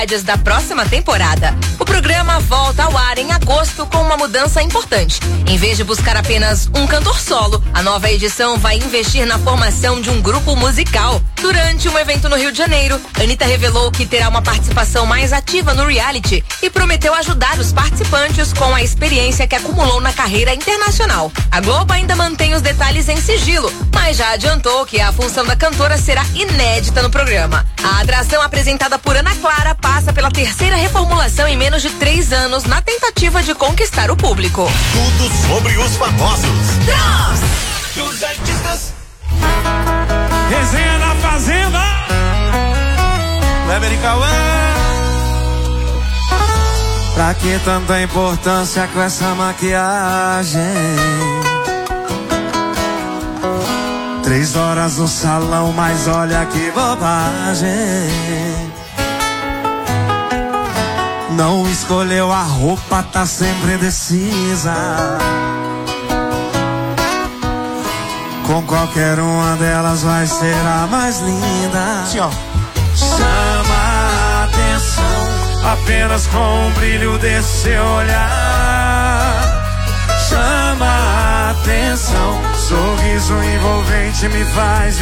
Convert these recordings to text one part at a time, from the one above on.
da próxima temporada. O programa volta ao ar em agosto com uma mudança importante. Em vez de buscar apenas um cantor solo, a nova edição vai investir na formação de um grupo musical. Durante um evento no Rio de Janeiro, Anitta revelou que terá uma participação mais ativa no reality e prometeu ajudar os participantes com a experiência que acumulou na carreira internacional. A Globo ainda mantém os detalhes em sigilo, mas já adiantou que a função da cantora será inédita no programa. A atração apresentada por Ana Clara passa pela terceira reformulação em menos de 3 anos na tentativa de conquistar o público. Tudo sobre os famosos. Dos artistas. Resenha na Fazenda. Kleber e Cauã. Pra que tanta importância com essa maquiagem? 3 horas no salão, mas olha que bobagem. Não escolheu a roupa, tá sempre indecisa. Com qualquer uma delas vai ser a mais linda. Sim, ó. Chama a atenção apenas com o brilho desse seu olhar. Chama a atenção, sorriso envolvente me faz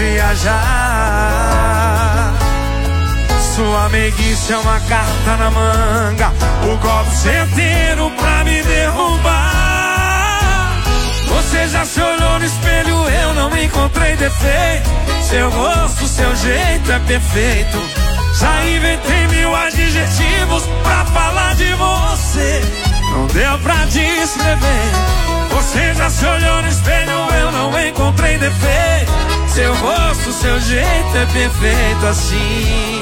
viajar. Sua meiguice é uma carta na manga, o golpe certeiro pra me derrubar. Você já se olhou no espelho, eu não encontrei defeito. Seu rosto, seu jeito é perfeito. Já inventei 1000 adjetivos pra falar de você. Não deu pra descrever. Você já se olhou no espelho, eu não encontrei defeito. Seu rosto, seu jeito é perfeito assim.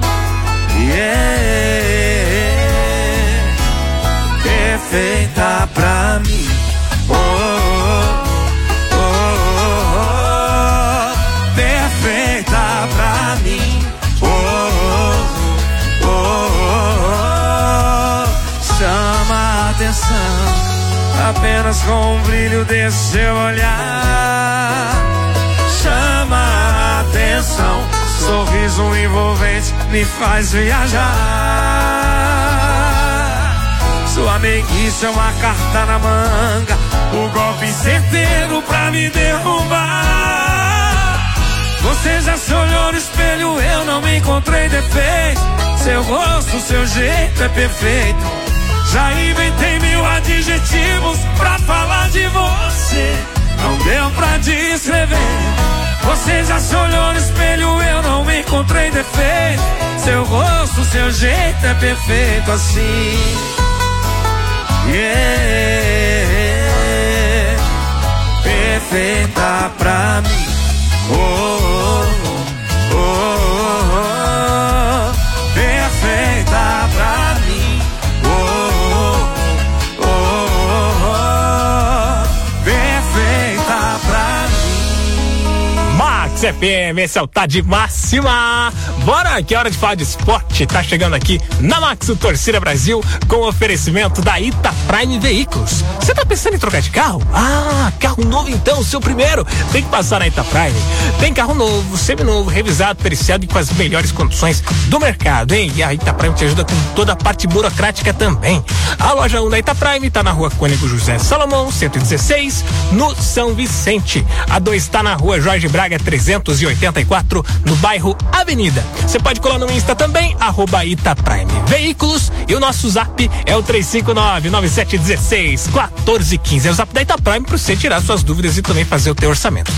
Perfeita pra mim. Oh, oh, oh, oh, oh. Perfeita pra mim. Oh, oh, oh, oh. Chama a atenção apenas com o brilho desse seu olhar. Chama a atenção, sorriso envolvente me faz viajar. Sua meiguice é uma carta na manga, o golpe certeiro pra me derrubar. Você já se olhou no espelho, eu não encontrei defeito. Seu rosto, seu jeito é perfeito. Já inventei 1000 adjetivos pra falar de você. Não deu pra descrever. Você já se olhou no espelho, eu não encontrei defeito. Seu rosto, seu jeito é perfeito assim. Perfeita pra mim. Oh, oh, oh, oh, oh. Perfeita pra mim. Oh, oh, oh, oh. Perfeita pra mim. Max FM, esse é o Tá de Máxima. Bora, que é hora de falar de esporte. Tá chegando aqui na Max Torcida Brasil com o oferecimento da Ita Prime Veículos. Você tá pensando em trocar de carro? Ah, carro novo então, o seu primeiro. Tem que passar na Ita Prime. Tem carro novo, seminovo, revisado, periciado e com as melhores condições do mercado, hein? E a Ita Prime te ajuda com toda a parte burocrática também. A loja 1 da Ita Prime tá na rua Cônego José Salomão, 116, no São Vicente. A 2 tá na rua Jorge Braga, 384, no bairro Avenida. Você pode colar no Insta também, @Itaprime Veículos, e o nosso zap é o 359-9716-1415. É o zap da Itaprime para você tirar suas dúvidas e também fazer o teu orçamento.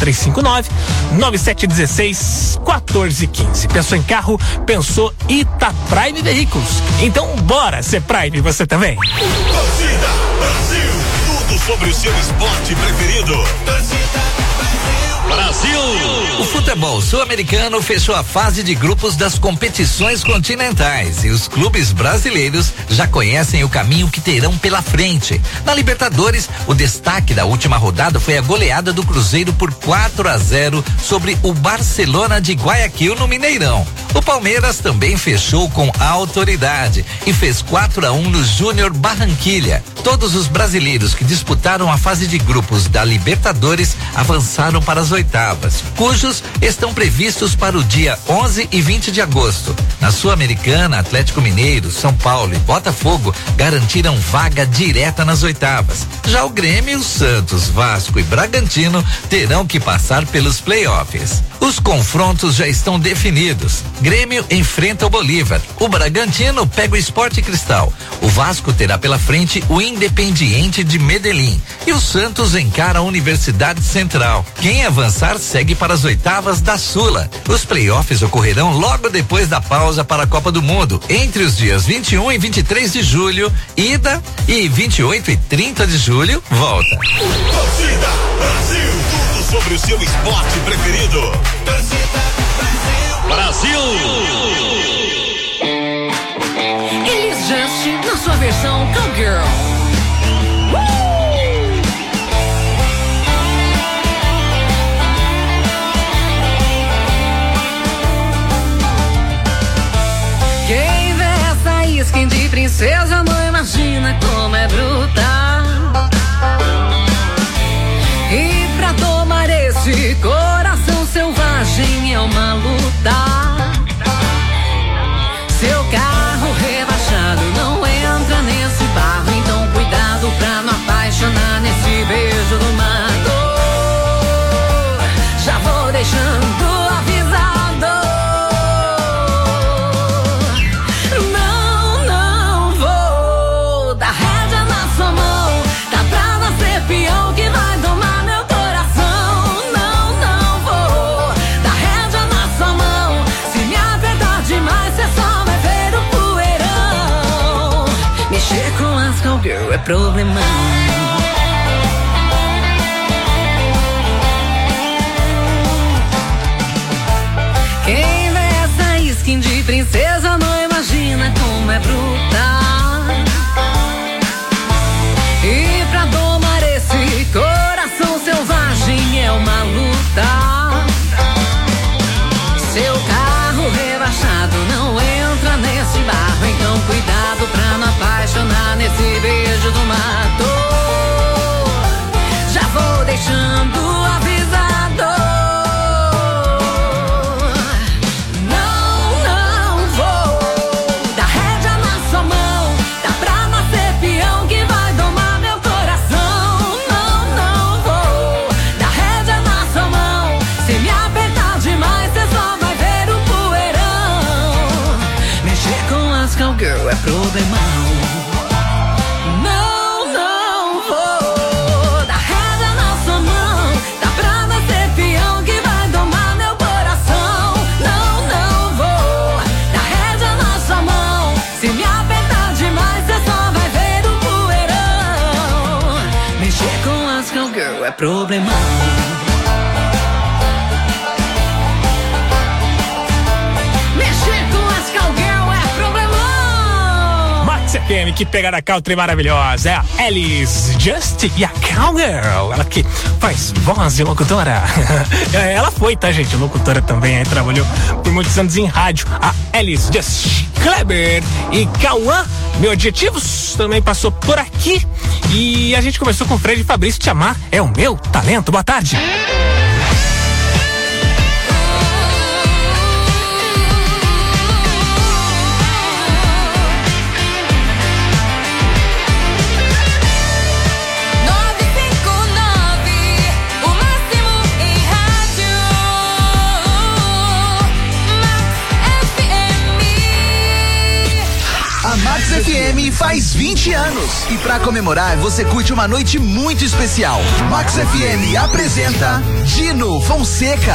359-9716-1415. Pensou em carro? Pensou Itaprime Veículos. Então bora ser Prime você também. Torcida Brasil, tudo sobre o seu esporte preferido. Torcida Brasil. O futebol sul-americano fechou a fase de grupos das competições continentais e os clubes brasileiros já conhecem o caminho que terão pela frente. Na Libertadores, o destaque da última rodada foi a goleada do Cruzeiro por 4-0 sobre o Barcelona de Guayaquil no Mineirão. O Palmeiras também fechou com autoridade e fez 4-1 no Júnior Barranquilha. Todos os brasileiros que disputaram a fase de grupos da Libertadores avançaram para as oitavas, cujos estão previstos para o dia 11 e 20 de agosto. Na Sul-Americana, Atlético Mineiro, São Paulo e Botafogo garantiram vaga direta nas oitavas. Já o Grêmio, Santos, Vasco e Bragantino terão que passar pelos playoffs. Os confrontos já estão definidos. Grêmio enfrenta o Bolívar. O Bragantino pega o Sport Cristal. O Vasco terá pela frente o Independiente de Medellín. E o Santos encara a Universidade Central. Quem avançar segue para as oitavas da Sula. Os playoffs ocorrerão logo depois da pausa para a Copa do Mundo, entre os dias 21 e 23 de julho, ida, e 28 e 30 de julho, volta. Torcida Brasil, tudo sobre o seu esporte preferido. Torcida Brasil. Elis Just na sua versão Cowgirl. Quem vê essa skin de princesa não imagina como é bruta. E pra tomar esse coração selvagem é uma luta. Seu carro rebaixado não entra nesse barro, então cuidado pra não apaixonar nesse beijo do mato. Já vou deixando avisado. Não vou dar rédea na sua mão. Tá pra nascer peão que vai domar meu coração. Não vou dar rédea na sua mão. Se me apertar demais, cê só vai ver o poeirão. Mexer com as cowgirl é problemão. Quem vê essa skin de princesa não imagina como é bruta. E pra domar esse coração selvagem é uma luta. Seu carro rebaixado não entra nesse barro, então cuidado pra não apaixonar nesse beijo do mato. Já vou deixando avisado. Não vou dar rédea na sua mão. Tá pra nascer peão que vai domar meu coração. Não vou dar rédea na sua mão. Se me apertar demais, cê só vai ver o poeirão. Mexer com as cowgirl é problemão. Não vou dar rédea na sua mão. Tá pra nascer peão que vai domar meu coração. Não vou dar rédea na sua mão. Se me apertar demais, cê só vai ver o poeirão. Mexer com as cowgirl é problemão. Mexer com as cowgirl é problemão. Max FM, que pegada country maravilhosa. É a Elis Just e a Cowgirl. Ela que faz voz de locutora. Ela foi, tá, gente? Locutora também. Aí trabalhou por muitos anos em rádio. A Elis Just. Kleber e Cauã, Meu Adjetivos, também passou por aqui. E a gente começou com Fred Fabrício. Te Amar é o meu talento. Boa tarde. A Max FM faz 20 anos e pra comemorar você curte uma noite muito especial. Max FM apresenta Dino Fonseca.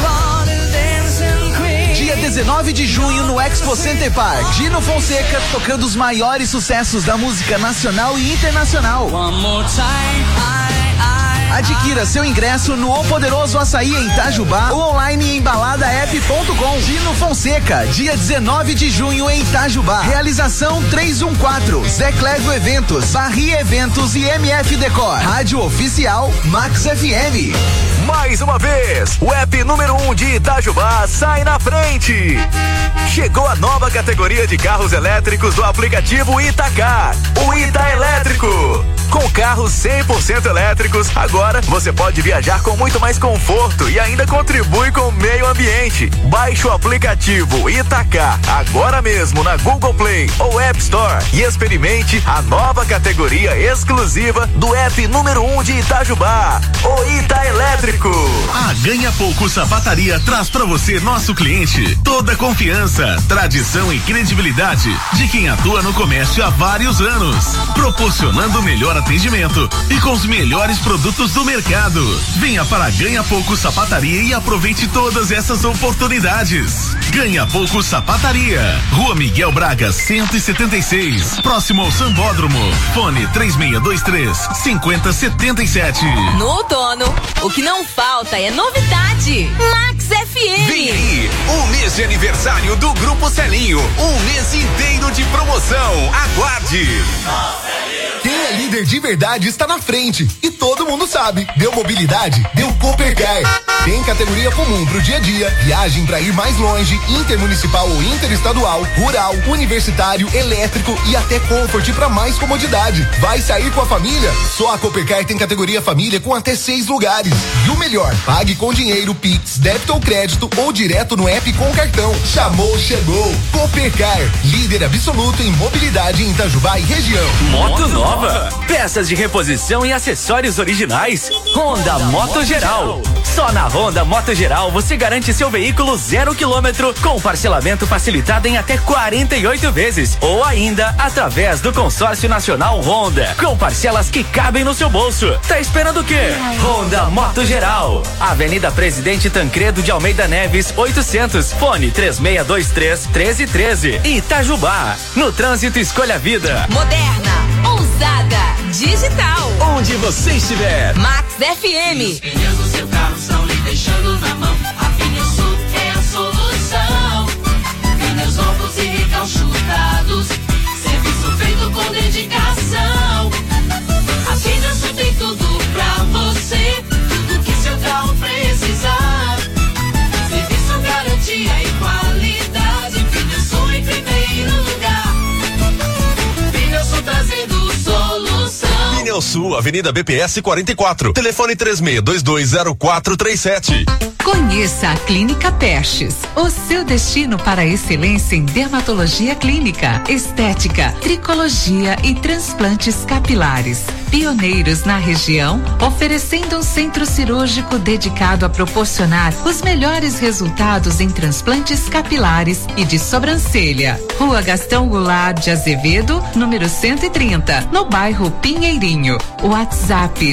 Dia 19 de junho no Expo Center Park. Dino Fonseca tocando os maiores sucessos da música nacional e internacional. Adquira seu ingresso no O Poderoso Açaí em Itajubá ou online em baladaep.com. Dino Fonseca, dia 19 de junho em Itajubá. Realização 314, Zé Clégio Eventos, Barri Eventos e MF Decor. Rádio Oficial Max FM. Mais uma vez, o app número 1 de Itajubá sai na frente. Chegou a nova categoria de carros elétricos do aplicativo Itacar, o Ita Elétrico. Com carros 100% elétricos, agora você pode viajar com muito mais conforto e ainda contribui com o meio ambiente. Baixe o aplicativo Itacar agora mesmo na Google Play ou App Store e experimente a nova categoria exclusiva do app número 1 de Itajubá, o Ita Elétrico. A Ganha Pouco Sapataria traz pra você, nosso cliente, toda a confiança, tradição e credibilidade de quem atua no comércio há vários anos, proporcionando o melhor atendimento e com os melhores produtos do mercado. Venha para Ganha Pouco Sapataria e aproveite todas essas oportunidades. Ganha Pouco Sapataria, Rua Miguel Braga 176, próximo ao Sambódromo. Fone 3623-5077. No outono, o que não falta é novidade. Max FM. Vem aí, o mês de aniversário do Grupo Celinho, um mês inteiro de promoção. Aguarde. Quem é líder de verdade está na frente e todo mundo sabe. Deu mobilidade, deu Coopercar. Tem categoria comum pro dia a dia, viagem pra ir mais longe, intermunicipal ou interestadual, rural, universitário, elétrico e até Comfort pra mais comodidade. Vai sair com a família? Só a Coopercar tem categoria família com até 6 lugares. E o melhor, pague com dinheiro, Pix, débito ou crédito ou direto no app com cartão. Chamou, chegou. Coopercar, líder absoluto em mobilidade em Itajubá e região. Moto nova, peças de reposição e acessórios originais. Honda Moto Geral. Só na Honda Moto Geral você garante seu veículo 0 km com parcelamento facilitado em até 48 vezes ou ainda através do Consórcio Nacional Honda com parcelas que cabem no seu bolso. Tá esperando o quê? Honda Moto Geral. Avenida Presidente Tancredo de Almeida Neves 800. Fone 3623-1313. Itajubá. No trânsito escolha a vida. Moderna, ousada, digital. Onde você estiver. Max FM. Os pneus do seu carro estão lhe deixando na mão. A Pneusul é a solução. Pneus novos e recalchutados. Serviço feito com dedicação. A Pneusul tem tudo pra você. Tudo que seu carro precisar. Serviço, garantia e qualidade. Pneusul em primeiro lugar. Pneusul trazendo solução. Pneusul, Avenida BPS 44. Telefone 36220437. Conheça a Clínica Pestes, o seu destino para a excelência em dermatologia clínica, estética, tricologia e transplantes capilares. Pioneiros na região, oferecendo um centro cirúrgico dedicado a proporcionar os melhores resultados em transplantes capilares e de sobrancelha. Rua Gastão Goulart de Azevedo, número 130, no bairro Pinheirinho. WhatsApp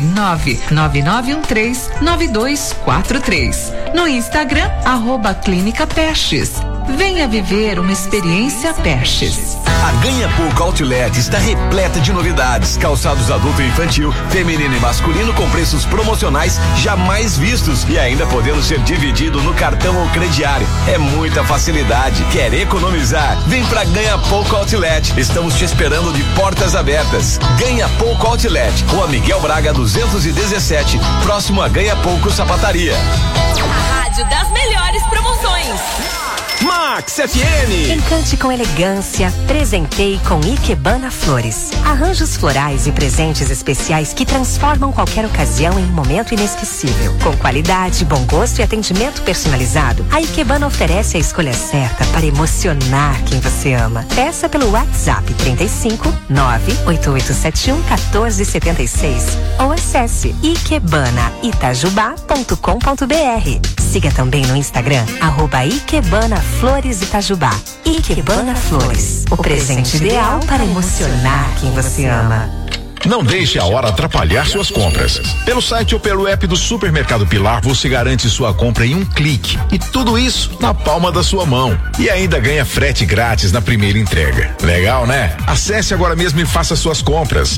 99913-9243. No Instagram, @Clínica Pestes. Venha viver uma experiência Pestes. A Ganha Pouco Outlet está repleta de novidades. Calçados adulto e infantil, feminino e masculino com preços promocionais jamais vistos e ainda podendo ser dividido no cartão ou crediário. É muita facilidade. Quer economizar? Vem pra Ganha Pouco Outlet. Estamos te esperando de portas abertas. Ganha Pouco Outlet, Rua Miguel Braga 217, próximo a Ganha Pouco Sapataria. A rádio das melhores promoções. Max FM. Encante com elegância, presentei com Ikebana Flores. Arranjos florais e presentes especiais que transformam qualquer ocasião em um momento inesquecível. Com qualidade, bom gosto e atendimento personalizado, a Ikebana oferece a escolha certa para emocionar quem você ama. Peça pelo WhatsApp 35 98871 1476 ou acesse ikebanaItajubá.com.br. Siga também no Instagram @Ikebana Flores Itajubá. Ikebana Flores, o presente ideal para emocionar quem você ama. Não deixe a hora atrapalhar suas compras. Pelo site ou pelo app do Supermercado Pilar, você garante sua compra em um clique. E tudo isso na palma da sua mão. E ainda ganha frete grátis na primeira entrega. Legal, né? Acesse agora mesmo e faça suas compras.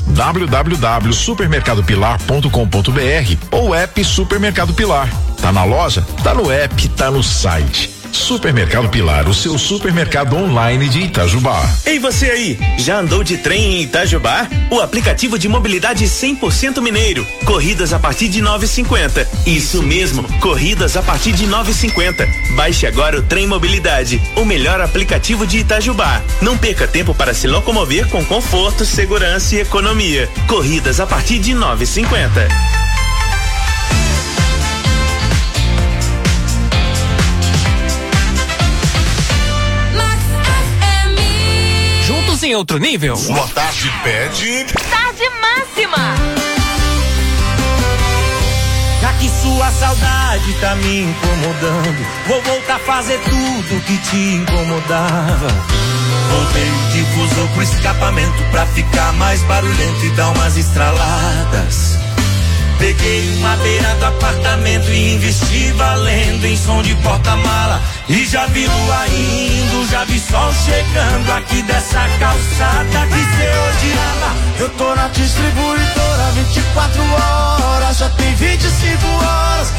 www.supermercadopilar.com.br ou app Supermercado Pilar. Tá na loja? Tá no app, tá no site. Supermercado Pilar, o seu supermercado online de Itajubá. Ei, você aí, já andou de trem em Itajubá? O aplicativo de mobilidade 100% mineiro. Corridas a partir de 9,50. Isso mesmo, corridas a partir de 9,50. Baixe agora o Trem Mobilidade, o melhor aplicativo de Itajubá. Não perca tempo para se locomover com conforto, segurança e economia. Corridas a partir de 9,50. Em outro nível. Sua tarde pede. Tarde máxima. Já que sua saudade tá me incomodando, vou voltar a fazer tudo que te incomodava. Voltei o difusor pro escapamento pra ficar mais barulhento e dar umas estraladas. Peguei uma beira do apartamento e investi valendo em som de porta-mala. E já vi lua indo, já vi sol chegando aqui dessa calçada que cê odiava. Eu tô na distribuidora 24 horas, já tem 25 horas.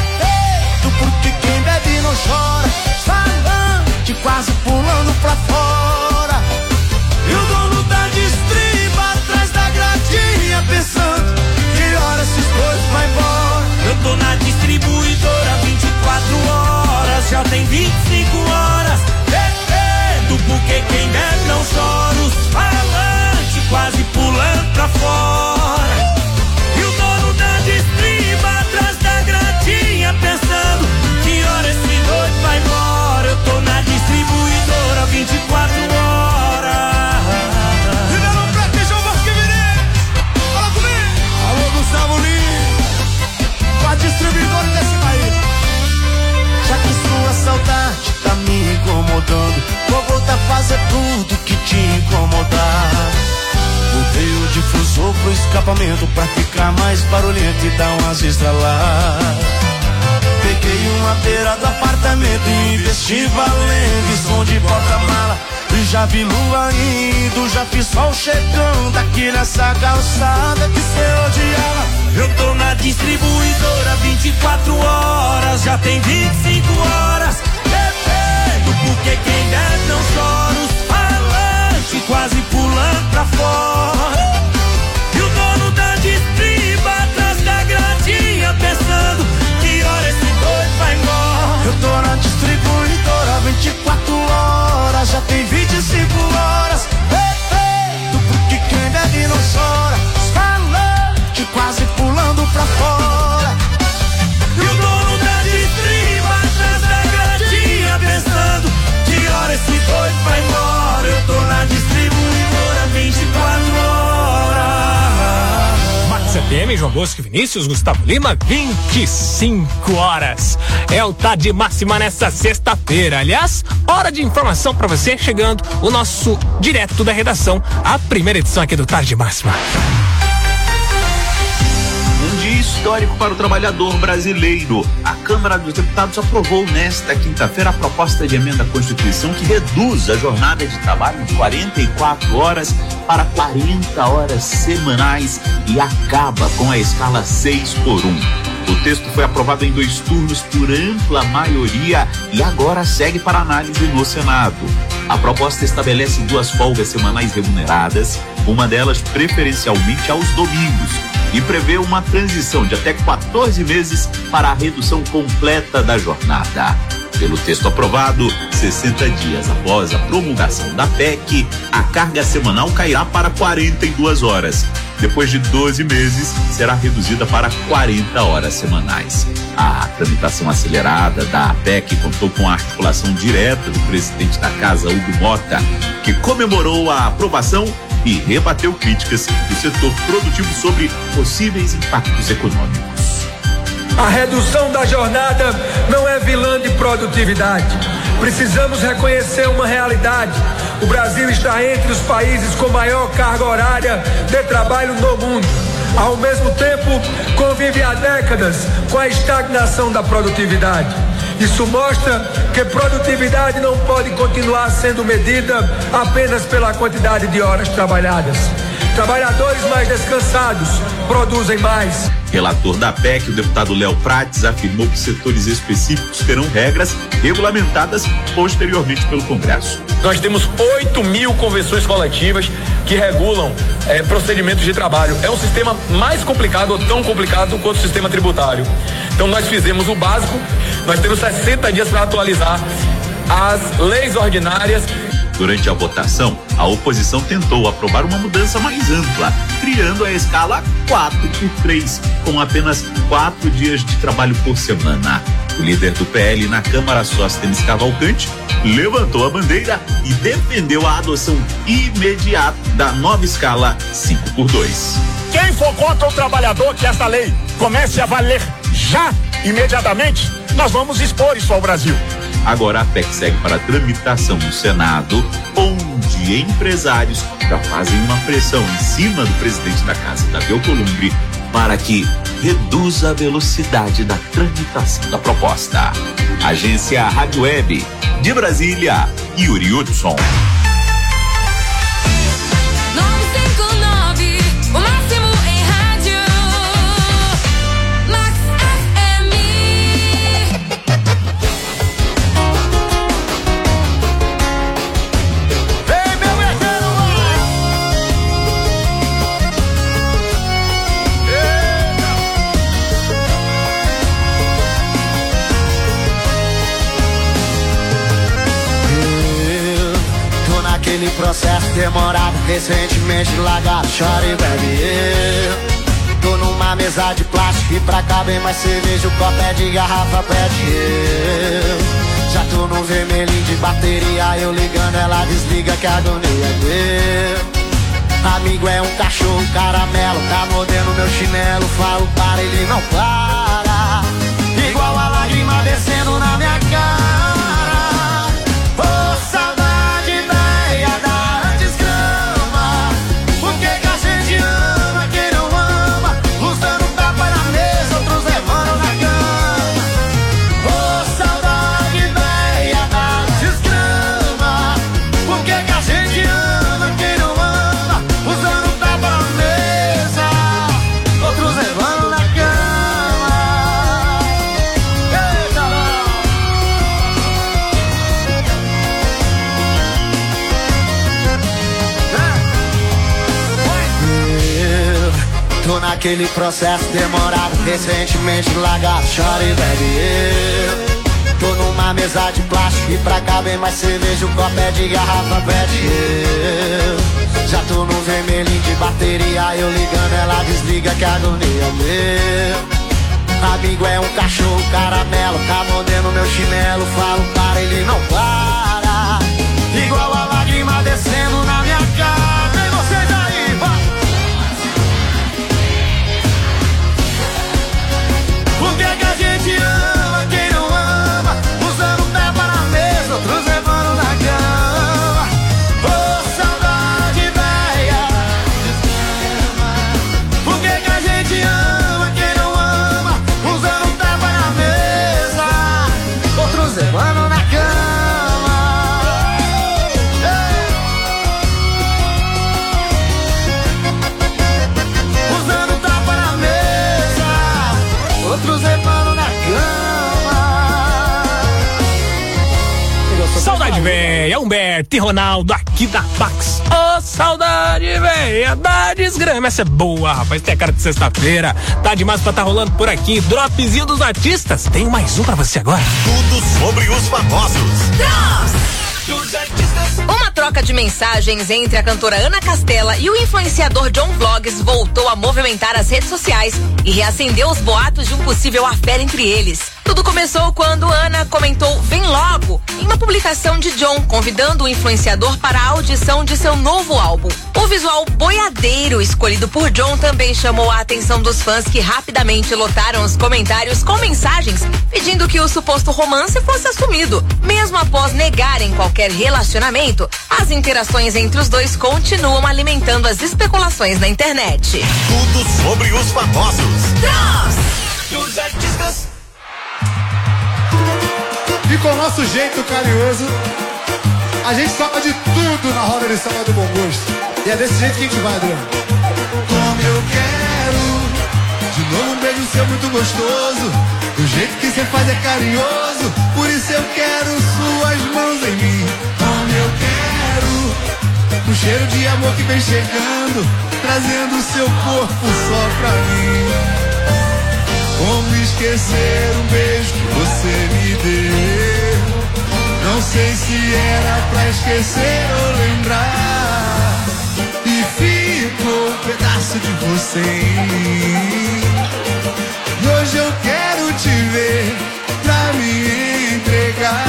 Do porque quem bebe não chora, falante quase pulando pra fora. E o dono da distriba atrás da gradinha pensando que hora esses dois vai embora. Eu tô na distribuidora 24 horas, já tem 25 horas. Do porque quem bebe não chora, os falantes quase pulando pra fora. E o dono da distriba atrás da gradinha pensando que hora esse doido vai embora. Eu tô na distribuidora 24 horas. Ribeirão Preto e João Bosco Mineiro, fala comigo. Alô, Gustavo Lima, com a distribuidora desse país. Já que sua saudade tá me incomodando, vou voltar a fazer tudo que te incomodar. Botei o difusor pro escapamento pra ficar mais barulhento e dar umas estraladas. Peguei uma beira do apartamento e investi valendo em som de porta-mala. E já vi lua indo, já vi sol chegando aqui nessa calçada que cê odiava. Eu tô na distribuidora 24 horas, já tem 25 horas. Bebendo porque quem bebe não chora, os falantes quase pulando pra fora. E o dono da distriba atrás da gradinha pensando que hora esse doido vai embora. Eu tô na distribuidora 24 horas, já tem 25 horas. Do porque quem bebe não chora, os falantes quase pulando pra fora. E o dono da distriba atrás da gradinha pensando que hora esse doido vai embora. Eu tô na distribuidora 24 horas. Max FM, João Bosco, Vinícius, Gustavo Lima, 25 horas. É o Tarde Máxima nessa sexta-feira. Aliás, hora de informação pra você, chegando o nosso direto da redação, a primeira edição aqui do Tarde Máxima. Histórico para o trabalhador brasileiro. A Câmara dos Deputados aprovou nesta quinta-feira a proposta de emenda à Constituição que reduz a jornada de trabalho de 44 horas para 40 horas semanais e acaba com a escala 6x1. O texto foi aprovado em 2 turnos por ampla maioria e agora segue para análise no Senado. A proposta estabelece 2 folgas semanais remuneradas, uma delas preferencialmente aos domingos, e prevê uma transição de até 14 meses para a redução completa da jornada. Pelo texto aprovado, 60 dias após a promulgação da PEC, a carga semanal cairá para 42 horas. Depois de 12 meses, será reduzida para 40 horas semanais. A tramitação acelerada da PEC contou com a articulação direta do presidente da Casa, Hugo Mota, que comemorou a aprovação e rebateu críticas do setor produtivo sobre possíveis impactos econômicos. A redução da jornada não é vilã de produtividade. Precisamos reconhecer uma realidade. O Brasil está entre os países com maior carga horária de trabalho no mundo. Ao mesmo tempo, convive há décadas com a estagnação da produtividade. Isso mostra que produtividade não pode continuar sendo medida apenas pela quantidade de horas trabalhadas. Trabalhadores mais descansados produzem mais. Relator da PEC, o deputado Léo Prates, afirmou que setores específicos terão regras regulamentadas posteriormente pelo Congresso. Nós temos 8.000 convenções coletivas que regulam procedimentos de trabalho. É um sistema mais complicado ou tão complicado quanto o sistema tributário. Então nós fizemos o básico, nós temos 60 dias para atualizar as leis ordinárias. Durante a votação, a oposição tentou aprovar uma mudança mais ampla, criando a escala 4x3, com apenas 4 dias de trabalho por semana. O líder do PL na Câmara, Sóstenes Cavalcante, levantou a bandeira e defendeu a adoção imediata da nova escala 5x2. Quem for contra o trabalhador que esta lei comece a valer já, imediatamente, nós vamos expor isso ao Brasil. Agora a PEC segue para tramitação no Senado, onde empresários já fazem uma pressão em cima do presidente da Casa, Davi Alcolumbre, para que reduza a velocidade da tramitação da proposta. Agência Rádio Web de Brasília, Yuri Hudson. 959, o máximo em rádio. Max FM. Vem, meu guerreiro, Aquele processo demorado, recentemente largado, chora e bebe. Tô numa mesa de plástico e pra cá bem mais cerveja, o copo é de garrafa, pede. Já tô no vermelhinho de bateria, eu ligando, ela desliga que a agonia deu. Amigo é um cachorro caramelo, tá mordendo meu chinelo, falo para, ele não para. Igual a lágrima descendo na minha cara. Naquele processo demorado, recentemente largado, chora e bebe. Tô numa mesa de plástico e pra cá bem mais cerveja, o copo é de garrafa, pede. Já tô no vermelhinho de bateria, eu ligando, ela desliga que a agonia meu. Amigo é um cachorro caramelo, tá mordendo meu chinelo, falo para, ele não para. Igual a lágrima descendo na minha cara. Vem vocês aí, vai! Por que a gente ama quem não ama? Usando um tapa na mesa, outros levando na cama. Oh, saudade velha. Por que a gente ama quem não ama? Usando um tapa na mesa, outros levando na cama. Usando um tapa na mesa, outros levando na cama. Saudade véia, Humberto e Ronaldo aqui da Pax. Ô, saudade véia da desgrama. Essa é boa, rapaz, tem a cara de sexta-feira. Tá demais pra tá rolando por aqui. Dropzinho dos artistas. Tenho mais um pra você agora. Tudo sobre os famosos. Uma troca de mensagens entre a cantora Ana Castela e o influenciador John Vlogs voltou a movimentar as redes sociais e reacendeu os boatos de um possível affair entre eles. Tudo começou quando Ana comentou "Vem logo" em uma publicação de John, convidando o influenciador para a audição de seu novo álbum. O visual boiadeiro escolhido por John também chamou a atenção dos fãs, que rapidamente lotaram os comentários com mensagens pedindo que o suposto romance fosse assumido. Mesmo após negarem qualquer relacionamento, as interações entre os dois continuam alimentando as especulações na internet. Tudo sobre os famosos. Dos artistas. E com o nosso jeito carinhoso, a gente fala de tudo na roda de samba do bom gosto. E é desse jeito que a gente vai, Adriano. Como eu quero, de novo um beijo seu muito gostoso. Do jeito que você faz é carinhoso, por isso eu quero suas mãos em mim. Como eu quero, um cheiro de amor que vem chegando, trazendo seu corpo só pra mim. Como esquecer um beijo que você me deu? Não sei se era pra esquecer ou lembrar. E ficou um pedaço de você em mim. E hoje eu quero te ver pra me entregar.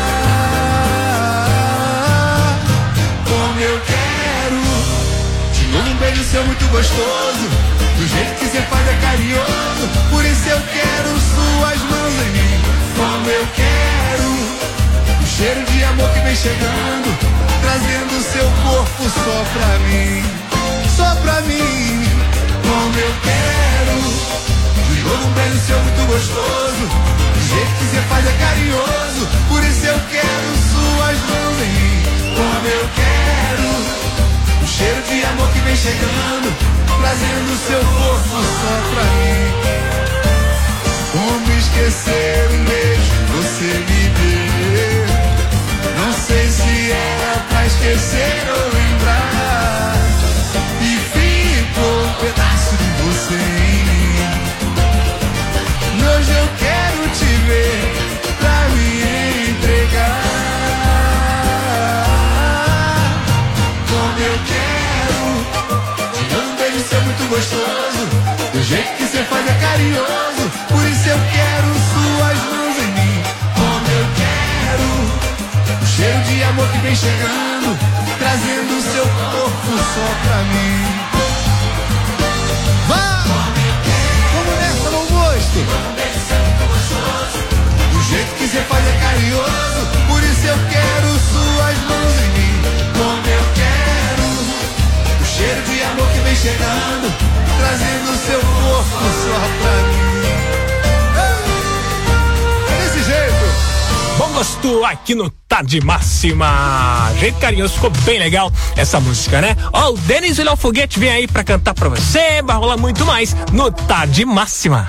Como eu quero, de novo um beijo seu muito gostoso. Do jeito que você faz é carinhoso, por isso eu quero suas mãos em mim. Como eu quero, o cheiro de amor que vem chegando, trazendo seu corpo só pra mim. Só pra mim. Como eu quero, de novo um beijo seu muito gostoso. Do jeito que você faz é carinhoso, por isso eu quero suas mãos em mim. Como eu quero, o cheiro de amor que vem chegando, trazendo seu corpo só pra mim. Como esquecer um beijo que você me deu? Não sei se era pra esquecer ou lembrar. E ficou um pedaço de você em mim. E hoje eu quero te ver pra me entregar. Como eu quero, um beijo seu muito gostoso. Do jeito que você faz é carinhoso, por isso eu quero suas mãos em mim. Como eu quero, o cheiro de amor que vem chegando, trazendo seu corpo só pra mim. Vá! Vamos nessa, bom gosto. Do jeito que você faz é carinhoso, por isso eu quero suas mãos em mim. Como eu quero, o cheiro de amor que vem chegando, trazendo seu corpo só pra mim. É desse jeito. Bom gosto aqui no Tá de Máxima. Jeito carinhoso, ficou bem legal essa música, né? Ó, o Denis e o Léo Foguete vem aí pra cantar pra você. Vai rolar muito mais no Tá de Máxima.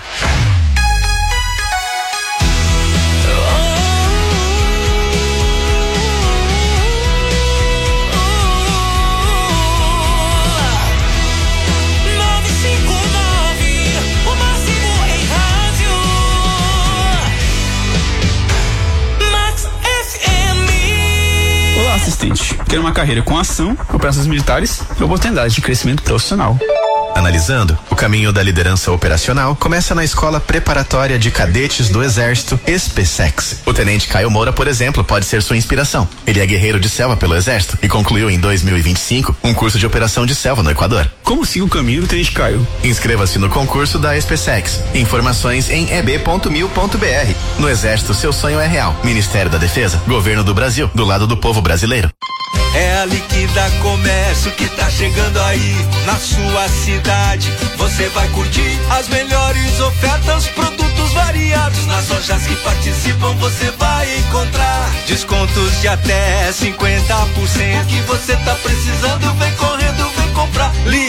Assistente. Quero uma carreira com ação, operações militares e oportunidades de crescimento profissional. Analisando, o caminho da liderança operacional começa na Escola Preparatória de Cadetes do Exército, SPSEX. O tenente Caio Moura, por exemplo, pode ser sua inspiração. Ele é guerreiro de selva pelo Exército e concluiu em 2025 um curso de operação de selva no Equador. Como siga o caminho do tenente Caio? Inscreva-se no concurso da SPSEX. Informações em eb.mil.br. No Exército, seu sonho é real. Ministério da Defesa, Governo do Brasil, do lado do povo brasileiro. É a Liquida Comércio que tá chegando aí na sua cidade. Você vai curtir as melhores ofertas, produtos variados. Nas lojas que participam você vai encontrar descontos de até 50%. O que você tá precisando, vem correndo, vem comprar.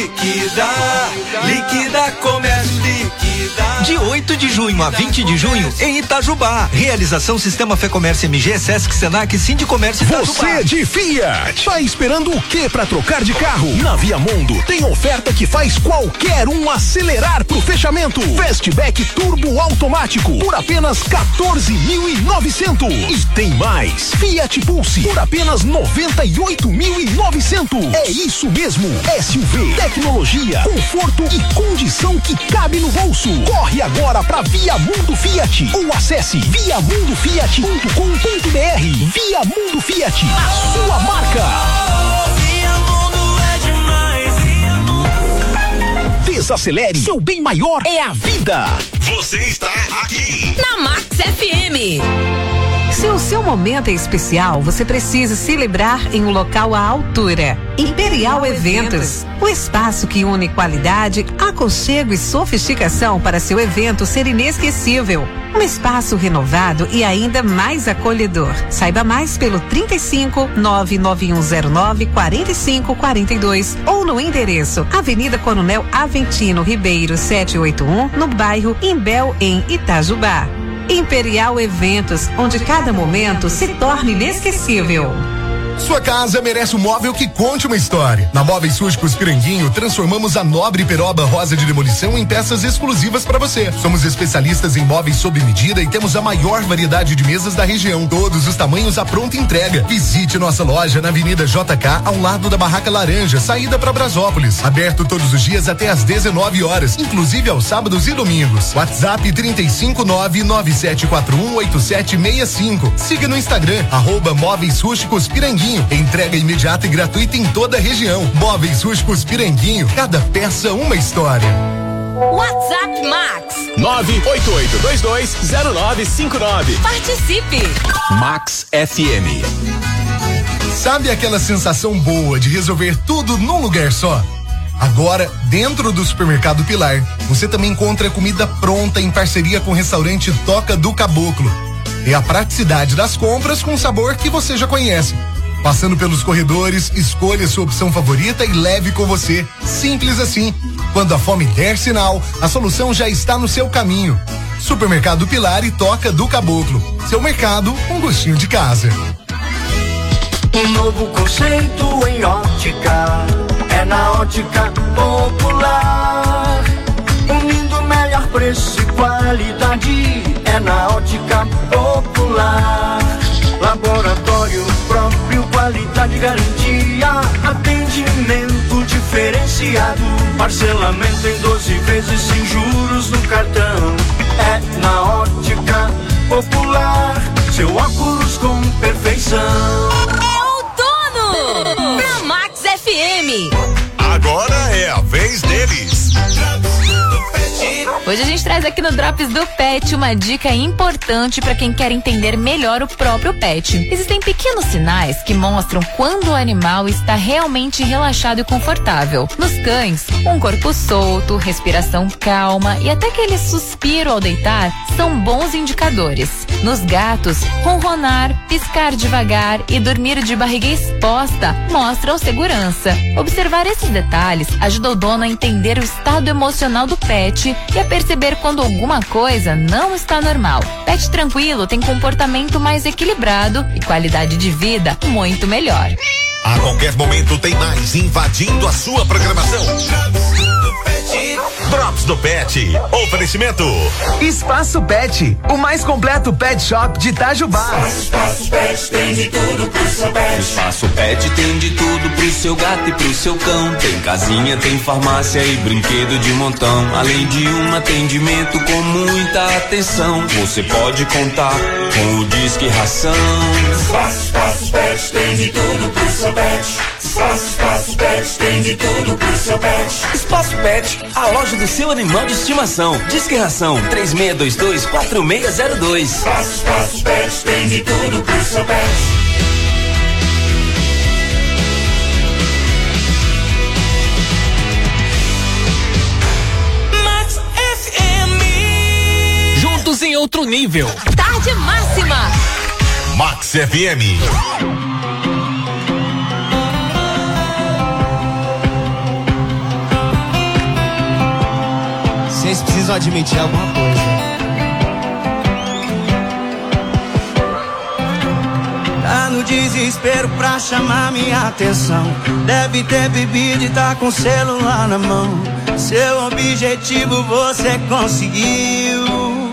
Liquida Comércio, liquida. De 8 de junho a 20 de junho em Itajubá. Realização Sistema Fê Comércio MG, Sesc, Senac, Sindicomércio Itajubá. Você de Fiat, tá esperando o que pra trocar de carro? Na Viamundo tem oferta que faz qualquer um acelerar pro fechamento. Fastback Turbo Automático por apenas 14.900. E tem mais, Fiat Pulse por apenas 98.900. É isso mesmo, SUV, tecnologia, conforto e condição que cabe no bolso. Corre Corre agora pra Via Mundo Fiat ou acesse viamundofiat.com.br. Via Mundo Fiat, a sua marca. Desacelere, seu bem maior é a vida. Você está aqui na Max FM. Se o seu momento é especial, você precisa celebrar em um local à altura. Imperial Eventos, o espaço que une qualidade, aconchego e sofisticação para seu evento ser inesquecível. Um espaço renovado e ainda mais acolhedor. Saiba mais pelo 35 99109 4542 ou no endereço Avenida Coronel Aventino Ribeiro 781, no bairro Imbel, em Itajubá. Imperial Eventos, onde cada momento se torna inesquecível. Sua casa merece um móvel que conte uma história. Na Móveis Rústicos Piranguinho, transformamos a nobre peroba rosa de demolição em peças exclusivas para você. Somos especialistas em móveis sob medida e temos a maior variedade de mesas da região. Todos os tamanhos à pronta entrega. Visite nossa loja na Avenida JK, ao lado da Barraca Laranja, saída para Brasópolis. Aberto todos os dias até às 19 horas, inclusive aos sábados e domingos. WhatsApp 35997418765. Siga no Instagram, @Móveis Rústicos Piranguinho. Entrega imediata e gratuita em toda a região. Móveis Rústicos Piranguinho, cada peça uma história. WhatsApp Max 988220959. Participe. Max FM. Sabe aquela sensação boa de resolver tudo num lugar só? Agora, dentro do Supermercado Pilar, você também encontra comida pronta em parceria com o restaurante Toca do Caboclo. É a praticidade das compras com sabor que você já conhece. Passando pelos corredores, escolha sua opção favorita e leve com você. Simples assim. Quando a fome der sinal, a solução já está no seu caminho. Supermercado Pilar e Toca do Caboclo. Seu mercado, um gostinho de casa. Um novo conceito em ótica. É na Ótica Popular. Unindo melhor preço e qualidade. É na Ótica Popular. Laboratório próprio, qualidade, garantia, atendimento diferenciado, parcelamento em 12 vezes sem juros no cartão. É na Ótica Popular, seu óculos com perfeição. É outono na Max FM. Agora é a vez deles. Hoje a gente traz aqui no Drops do Pet uma dica importante para quem quer entender melhor o próprio pet. Existem pequenos sinais que mostram quando o animal está realmente relaxado e confortável. Nos cães, um corpo solto, respiração calma e até aquele suspiro ao deitar são bons indicadores. Nos gatos, ronronar, piscar devagar e dormir de barriga exposta mostram segurança. Observar esses detalhes ajuda o dono a entender o estado emocional do pet e a perceber quando alguma coisa não está normal. Pet tranquilo tem comportamento mais equilibrado e qualidade de vida muito melhor. A qualquer momento tem mais invadindo a sua programação. Drops do Pet. Oferecimento Espaço Pet, o mais completo pet shop de Itajubá. Espaço Pet tem de tudo pro seu pet. Espaço Pet tem de tudo pro seu gato e pro seu cão. Tem casinha, tem farmácia e brinquedo de montão. Além de um atendimento com muita atenção. Você pode contar com o Disque Ração. Espaço Pet tem de tudo pro seu pet. Espaço Pet tem de tudo pro seu pet. Espaço Pet, a loja do seu animal de estimação. Disque Ração 3622-4602. Espaço Pet tem de tudo pro seu pet. Max FM. Juntos em outro nível. Tarde máxima. Max FM. Vocês precisam admitir alguma coisa. Tá no desespero pra chamar minha atenção. Deve ter bebido e tá com o celular na mão. Seu objetivo você conseguiu.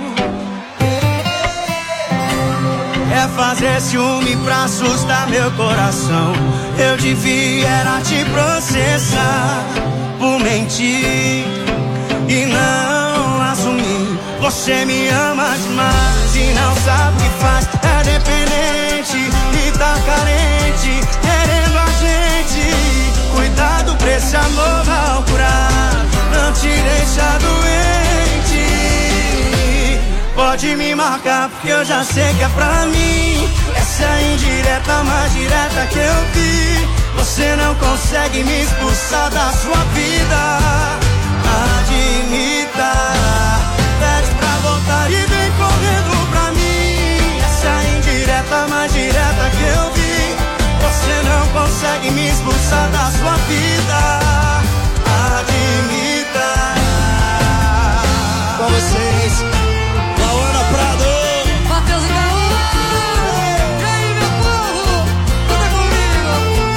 É fazer ciúme pra assustar meu coração. Eu devia era te processar por mentir e não assumir Você me ama demais e não sabe o que faz. É dependente e tá carente, querendo a gente. Cuidado pra esse amor mal curado não te deixa doente. Pode me marcar porque eu já sei que é pra mim. Essa é a indireta mais direta que eu vi. Você não consegue me expulsar da sua vida. Admita, pede pra voltar e vem correndo pra mim. Essa é a indireta mais direta que eu vi. Você não consegue me expulsar da sua vida. Admita. Com vocês, Lauana Prado, Matheus Gaúcho. E aí, meu povo, canta comigo.